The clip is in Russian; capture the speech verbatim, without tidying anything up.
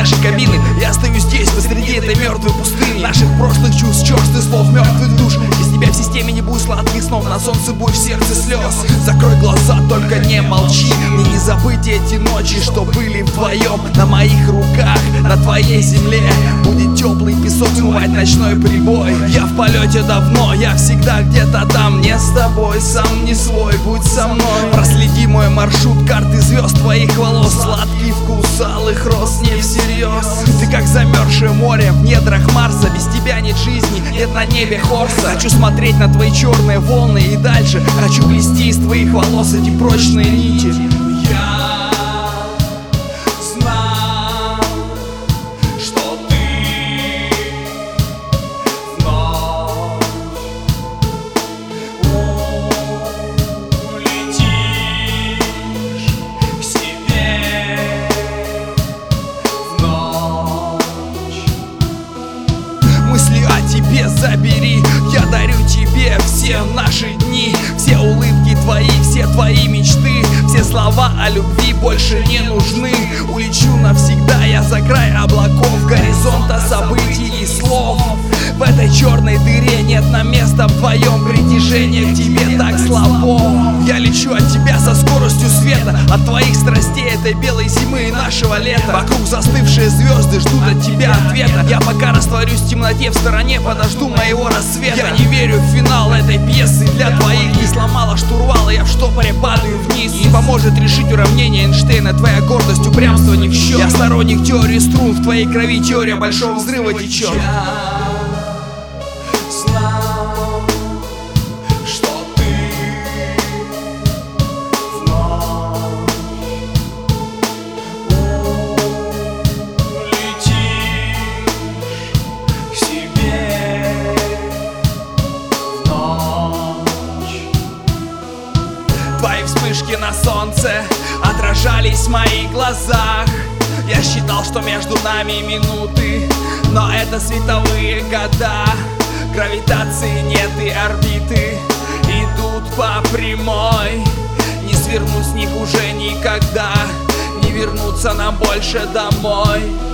нашей кабины. Я стою здесь, посреди этой мертвой пустыни наших прошлых чувств, черстых слов, мертвых душ. Без тебя в системе не будет сладких снов, на солнце будет в сердце слез. Закрой глаза, только не молчи. Мне не забыть эти ночи, что были вдвоем. На моих руках, на твоей земле будет теплый песок смывать ночной прибой. Я в полете давно, я всегда где-то там. Не с тобой, сам не свой, будь со мной. Проследи мой маршрут, карты звезд твоих волос. Сладкий вкус алых роз, не всерьез. Ты как замерзшее море в недрах Марса. Без тебя нет жизни, нет на небе Хорса. Хочу смотреть на твои черные волны и дальше. Хочу плести из твоих волос эти прочные нити. Я знал, что ты вновь улетишь к себе в ночь. Мысли о тебе забери, я дарю тебе все наши дни, все улыбки твои, все твои мечты, все слова о любви больше не нужны. Улечу навсегда я за край облаков, горизонта событий и слов. В этой черной дыре нет нам места вдвоем, притяжение к тебе так слабо. Я лечу от тебя со скоростью света, от твоих страстей этой белой зимы и нашего лета. Вокруг застывшие звезды ждут от тебя ответа. Я пока растворюсь в темноте в стороне, подожду моего рассвета. Я не верю в финал этой пьесы для твоих. Не сломала штурвал, я в штопоре падаю вниз. Не поможет решить уравнение Эйнштейна, твоя гордость, упрямство не в счет. Я сторонник теории струн, в твоей крови теория большого взрыва течет. Знал, что ты вновь улетишь к себе в ночь. Твои вспышки на солнце отражались в моих глазах. Я считал, что между нами минуты, но это световые года. Гравитации нет и орбиты идут по прямой. Не свернуть с них уже никогда, не вернуться нам больше домой.